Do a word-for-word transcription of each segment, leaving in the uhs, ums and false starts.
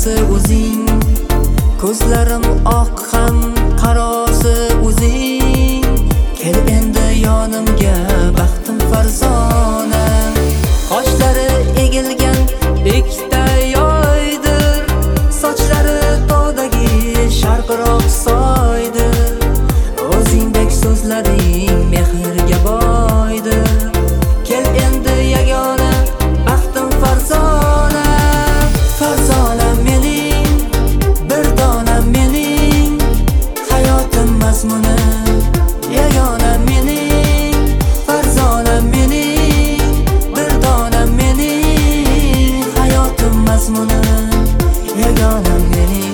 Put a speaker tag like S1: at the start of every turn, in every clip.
S1: yarasi o'zing, ko'zlarim oq ham qarosi o'zing. Kel endi yonimga baxtim farzona, qoshlari egilgan ikkita yoydir, sochlari tog'dagi sharqiroq soydir. O'zingdek so'zlaring mehrga boydir. Kel endi yagona baxtim farzona, farzona mening, bir dona mening, hayotim mazmuni yagona mening, farzona mening, bir dona mening, hayotim mazmuni yagona mening.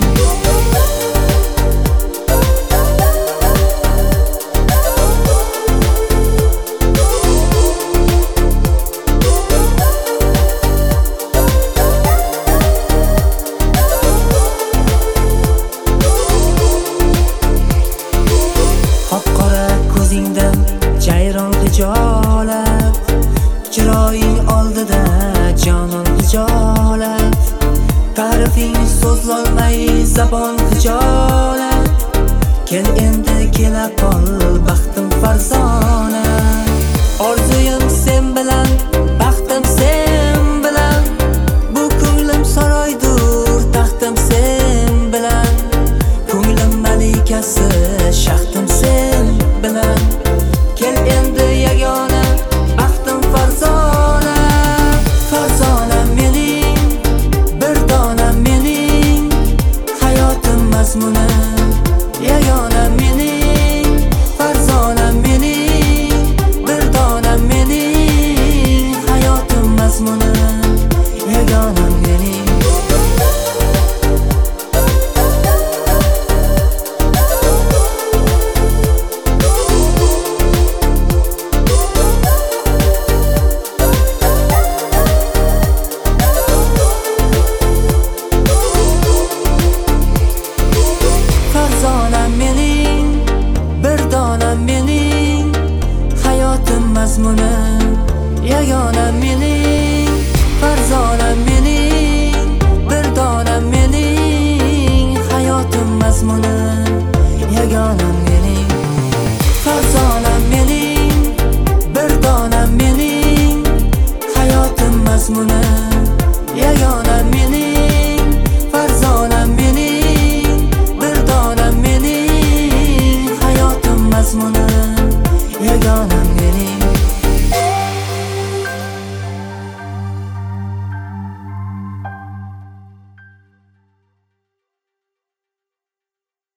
S1: Qop-qora ko'zingdan jayron hijolat, chiroying oldida jonon hijolat. Ta'rifing so'zlolmay zabon hijolat. Kel endi kela qol baxtim farzona, orzuyim sen bilan